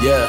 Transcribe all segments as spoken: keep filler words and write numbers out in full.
Yeah.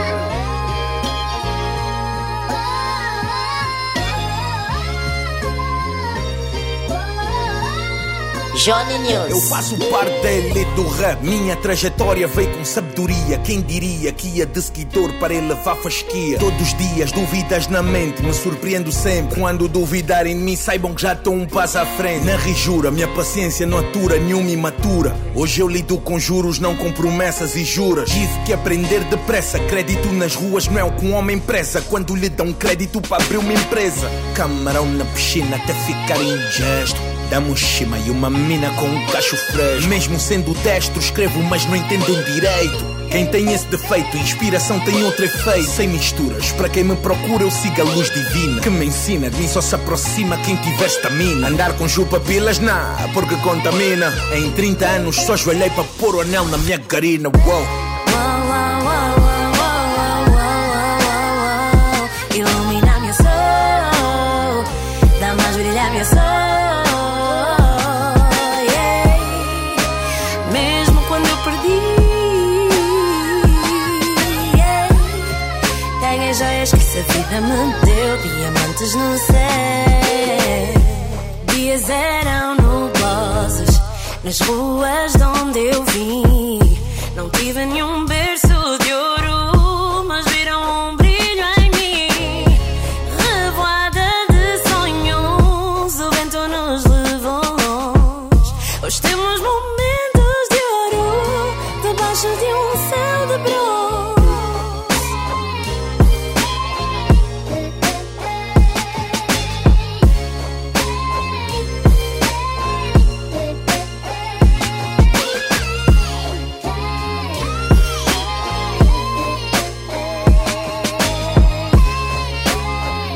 Johnny News. Eu faço parte da elite do rap. Minha trajetória veio com sabedoria. Quem diria que ia de seguidor para elevar fasquia? Todos os dias dúvidas na mente, me surpreendo sempre. Quando duvidarem de mim, saibam que já estou um passo à frente. Na rijura, minha paciência não atura nenhuma imatura. Hoje eu lido com juros, não com promessas e juras. Tive que aprender depressa. Crédito nas ruas não é o que um homem pressa. Quando lhe dão crédito para abrir uma empresa. Camarão na piscina até ficar indigesto. Dá-me shima e uma mina com um cacho fresco. Mesmo sendo destro, escrevo mas não entendo direito. Quem tem esse defeito, inspiração tem outro efeito. Sem misturas, para quem me procura eu sigo a luz divina que me ensina, de mim só se aproxima quem tiver estamina. Andar com chupa-pilas, nah, porque contamina. Em trinta anos só joelhei para pôr o anel na minha carina. Wow. Ilumina minha soul, dá mais brilho à minha soul. Joias que a vida me deu, diamantes no céu. Dias eram nublosos nas ruas de onde eu vim. Não tive nenhum berço de ouro, mas viram um brilho em mim. Revoada de sonhos, o vento nos levou longe. Hoje temos momentos de ouro debaixo de um céu de bronze.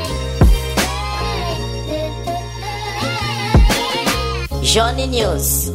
Johnny News.